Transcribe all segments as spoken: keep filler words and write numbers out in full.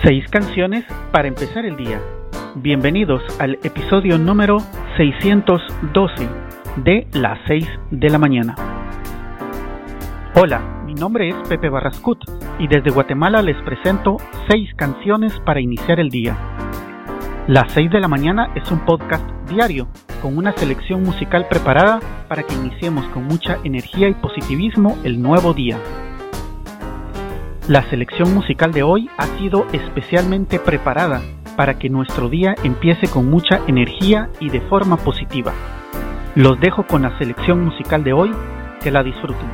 Seis canciones para empezar el día. Bienvenidos al episodio número seiscientos doce de las seis de la mañana. Hola, mi nombre es Pepe Barrascut y desde Guatemala les presento seis canciones para iniciar el día. Las seis de la mañana es un podcast diario con una selección musical preparada para que iniciemos con mucha energía y positivismo el nuevo día. La selección musical de hoy ha sido especialmente preparada para que nuestro día empiece con mucha energía y de forma positiva. Los dejo con la selección musical de hoy, que la disfruten.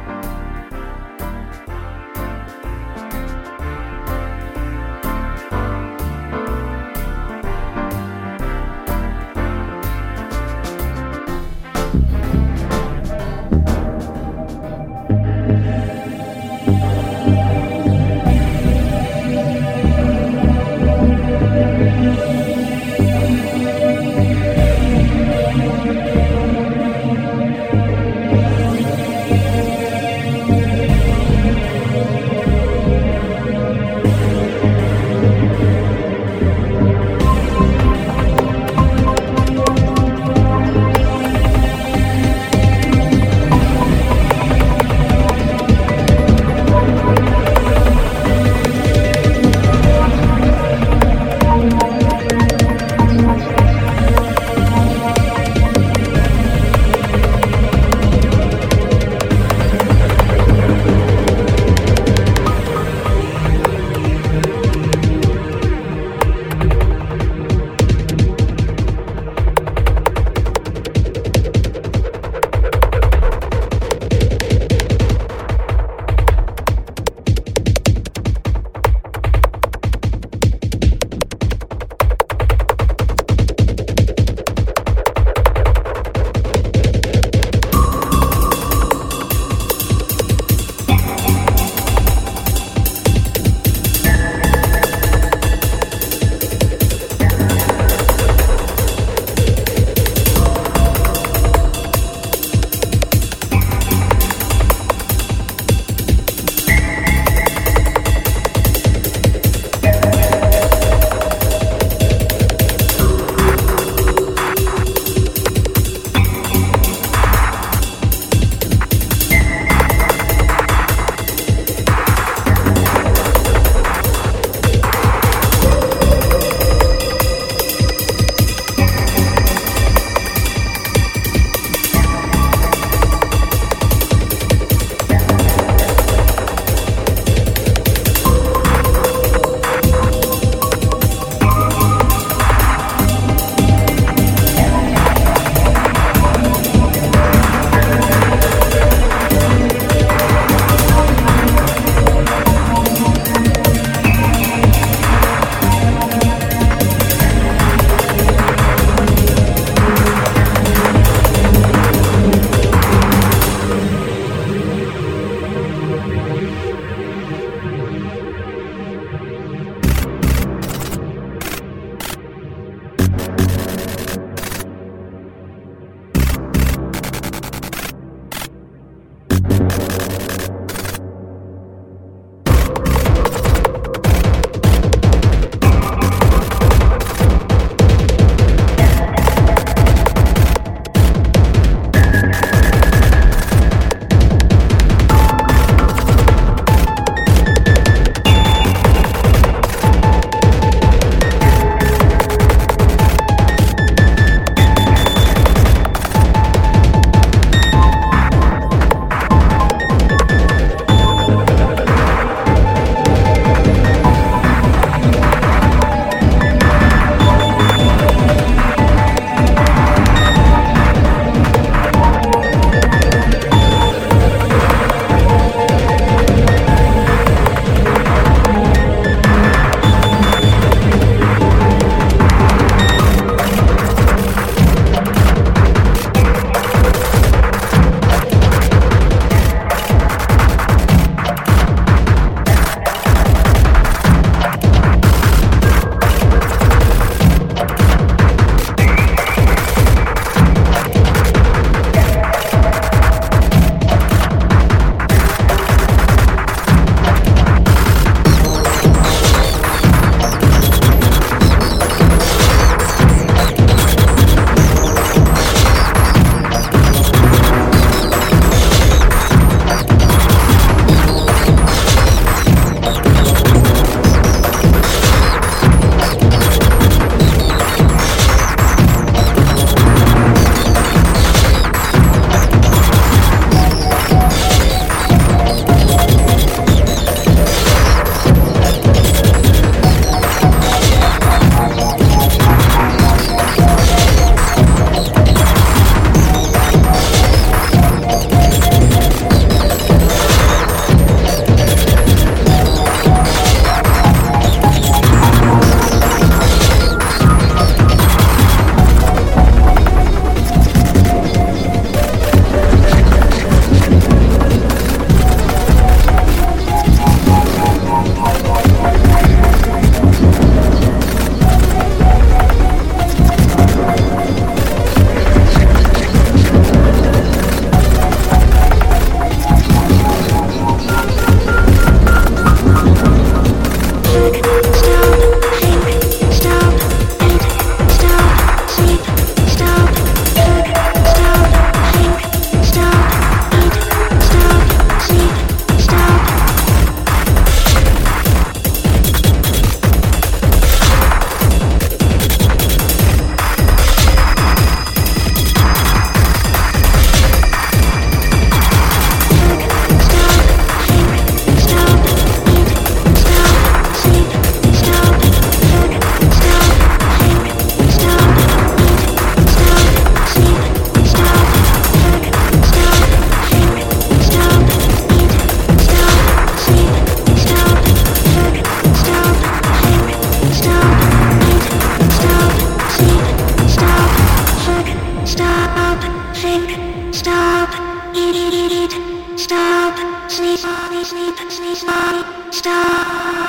sleep, sleep, stop, stop.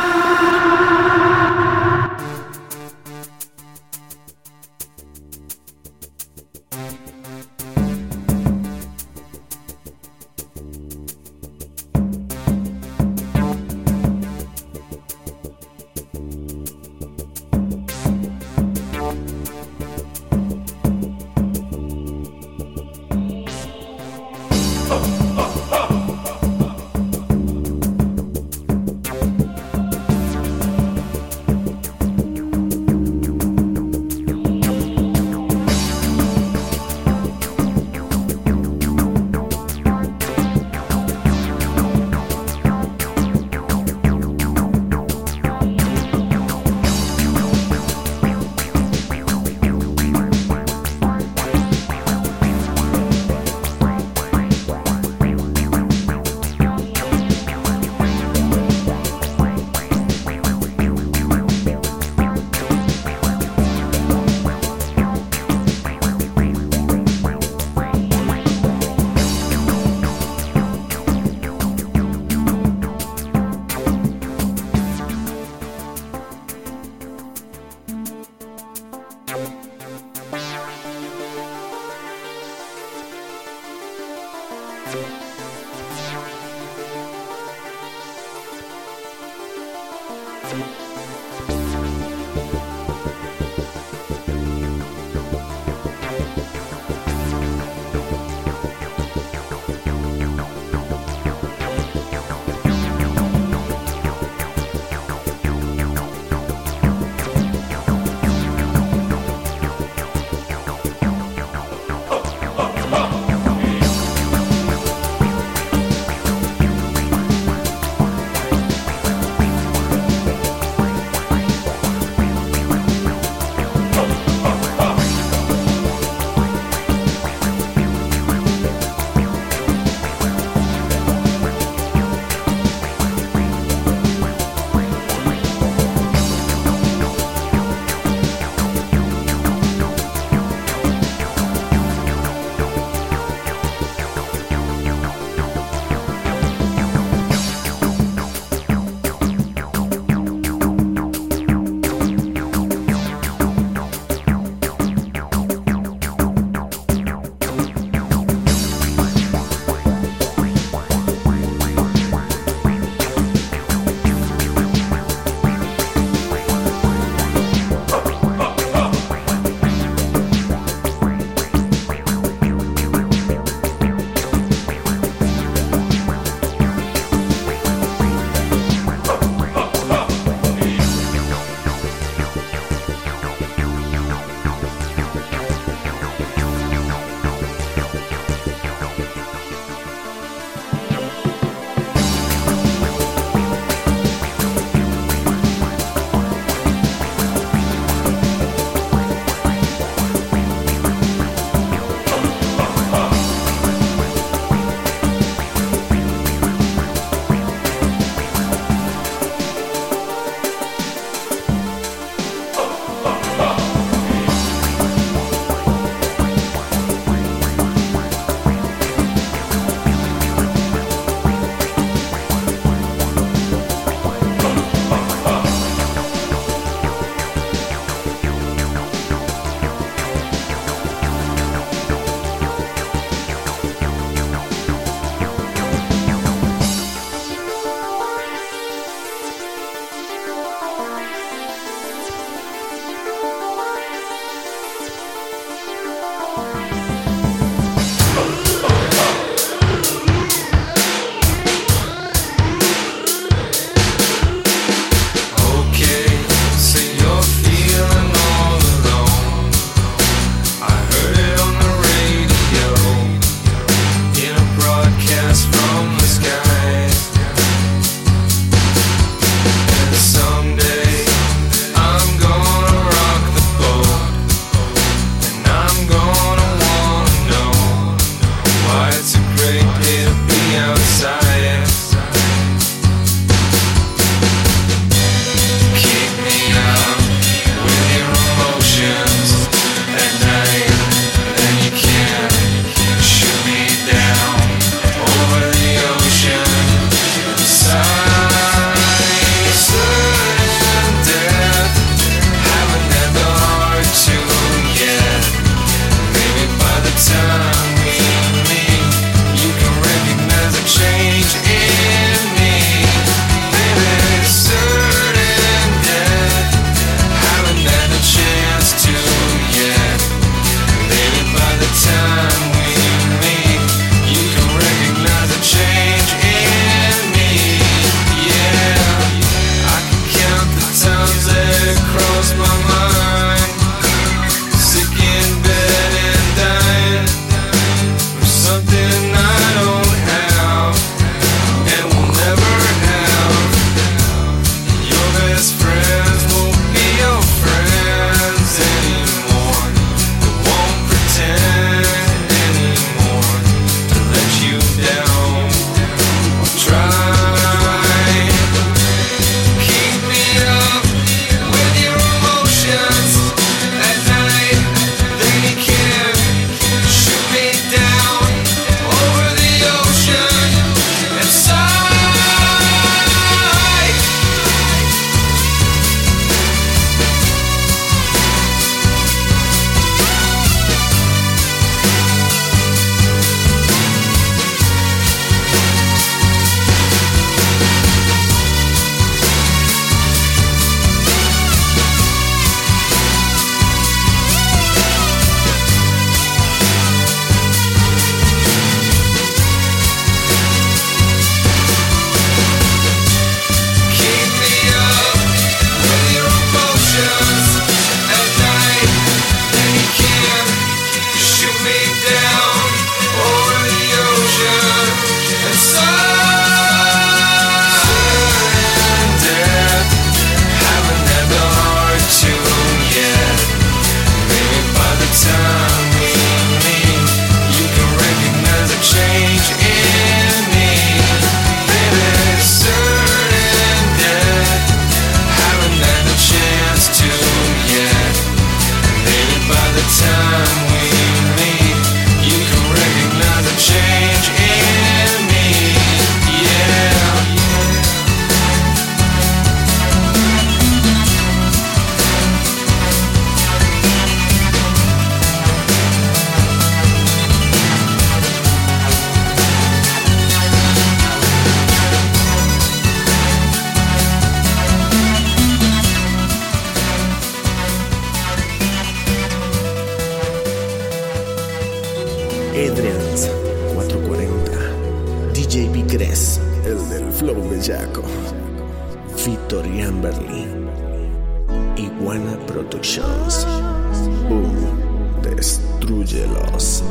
Edrians cuatrocientos cuarenta, D J Bigres, el del flow bellaco, Victor Amberly, Iguana Productions. Boom, destruyelos.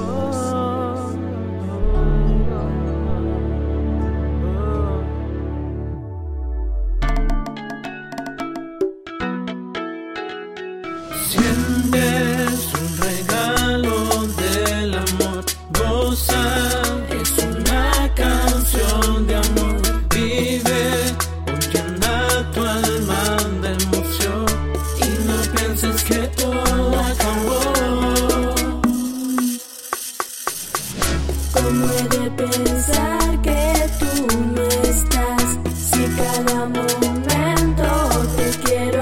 Sientes un regalo del amor, goza, es una canción de amor, vive, llena tu alma de emoción y no pienses que todo acabó. ¿Cómo he de pensar que tú no estás si cada momento te quiero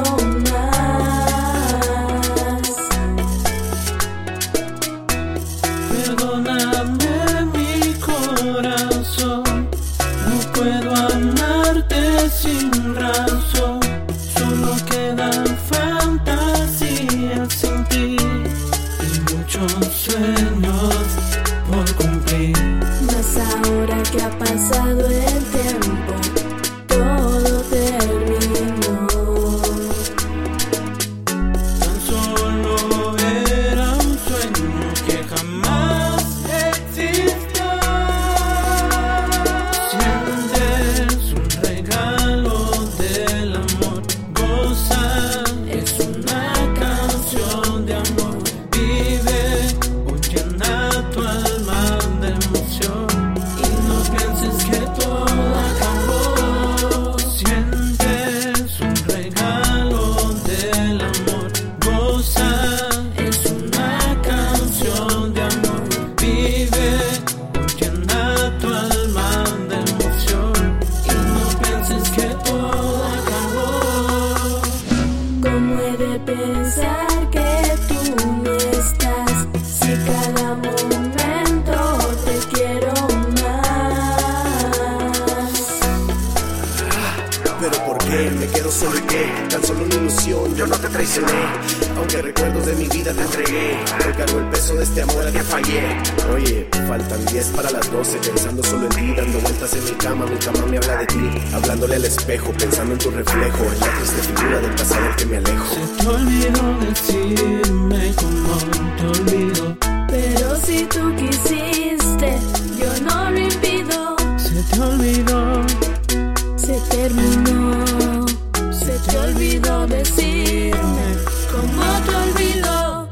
Perdóname mi corazón, no puedo amarte sin razón, solo quedan fantasías sin ti y muchos sueños por cumplir. Mas ahora que ha pasado el tiempo, todo terminó. Tan solo era un sueño que jamás existió. Sientes un regalo del amor, goza, es una canción de amor, vive, llena tu alma de emoción y no pienses que todo acabó. Sientes un regalo del amor, goza, es una canción de amor, vive, llena tu alma de emoción y no pienses que todo acabó. ¿Cómo he de pensar que tú no estás si cada momento te quiero más? Pero ¿por qué me quedo solo y qué? Tan solo una ilusión, yo no te traicioné. Aunque recuerdos de mi vida te entregué, hoy cargo el peso de este amor al que fallé. Oye, faltan diez para las doce, pensando solo en ti, dando vueltas en mi cama, mi cama me habla de ti, hablándole al espejo, pensando en tu reflejo, en la triste figura del pasado al que me alejo. Se te olvidó decirme cómo te olvido, Pero si tú quisiste, yo no lo impido. se te olvidó, Se terminó, se te olvidó decirme cómo te olvidó.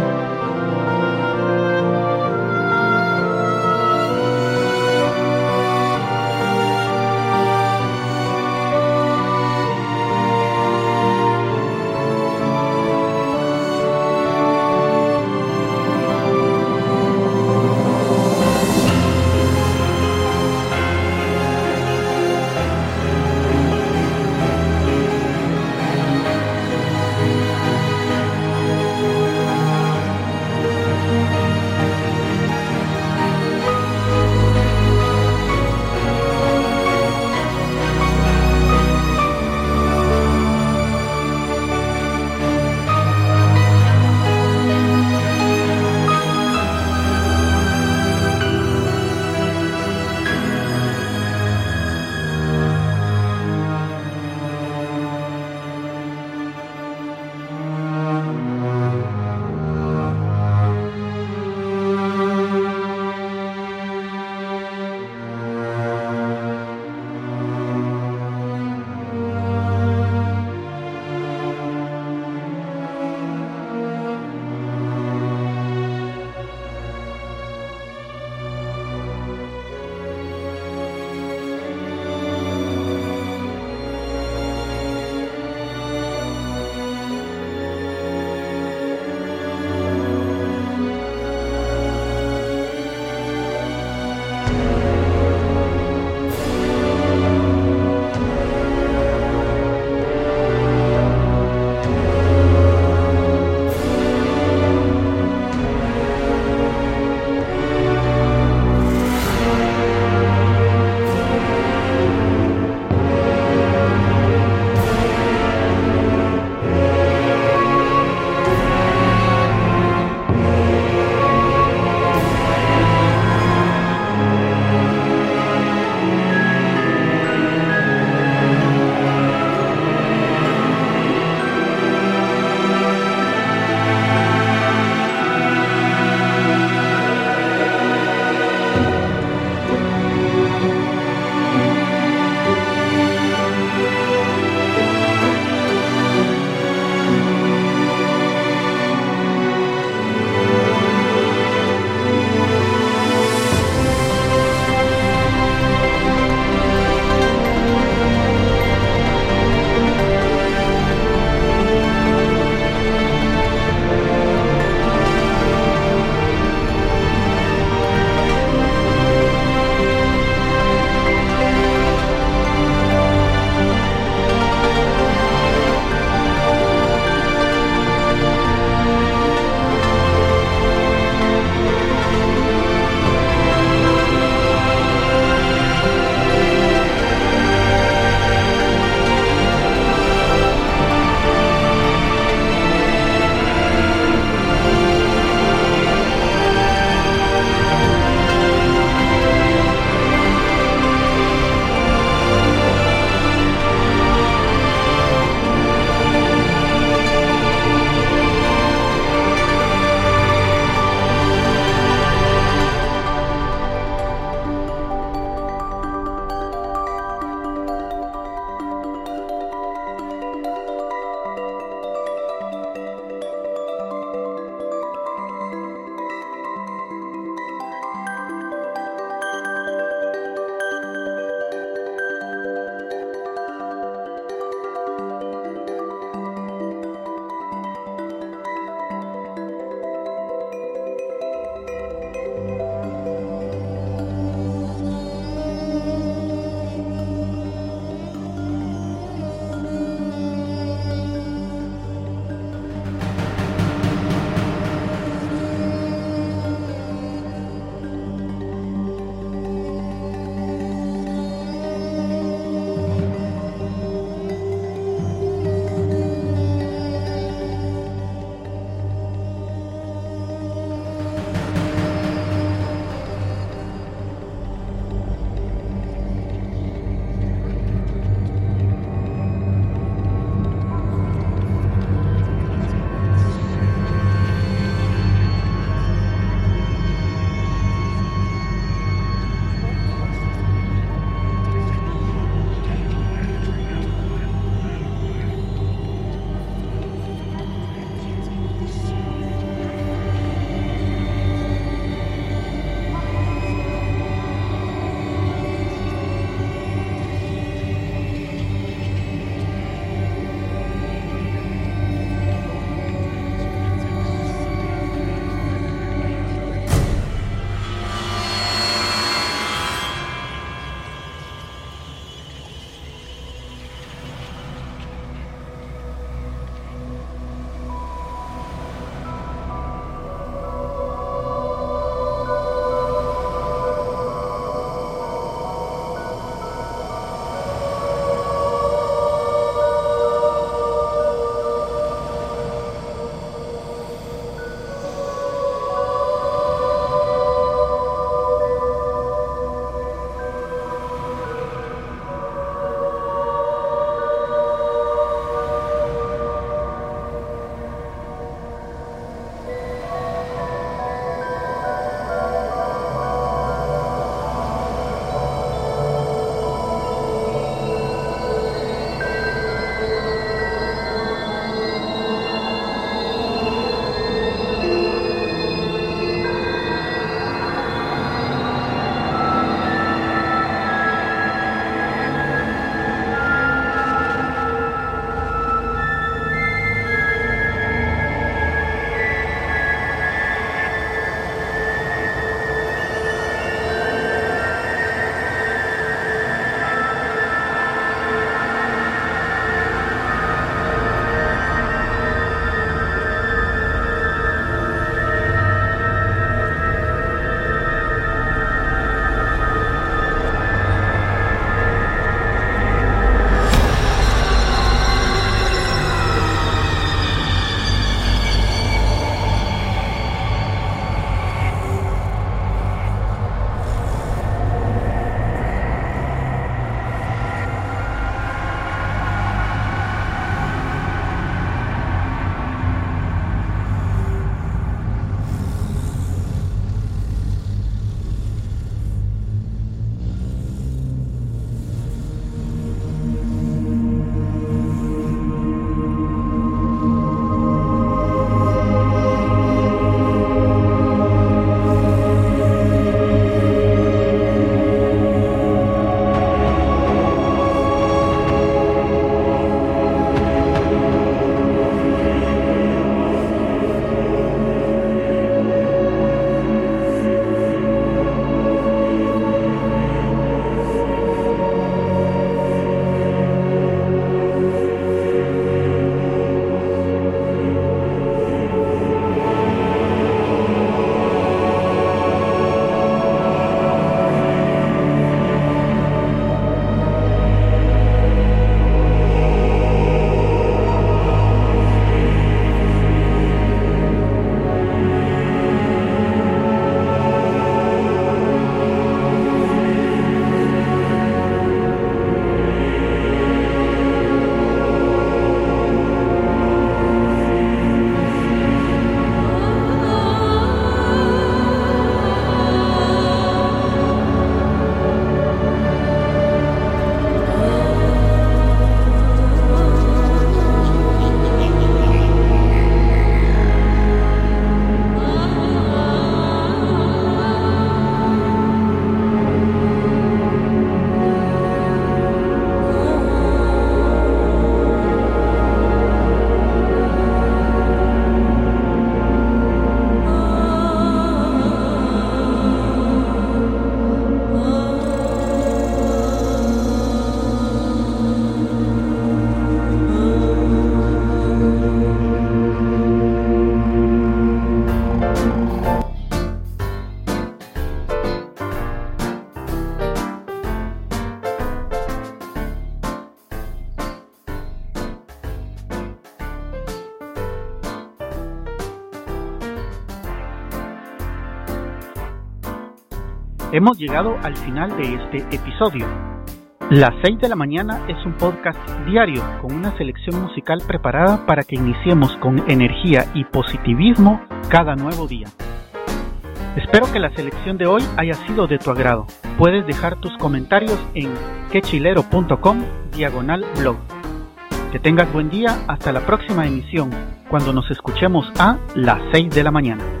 Hemos llegado al final de este episodio. Las seis de la mañana es un podcast diario con una selección musical preparada para que iniciemos con energía y positivismo cada nuevo día. Espero que la selección de hoy haya sido de tu agrado. Puedes dejar tus comentarios en quechilero.com diagonal blog. Que tengas buen día hasta la próxima emisión, cuando nos escuchemos a las seis de la mañana.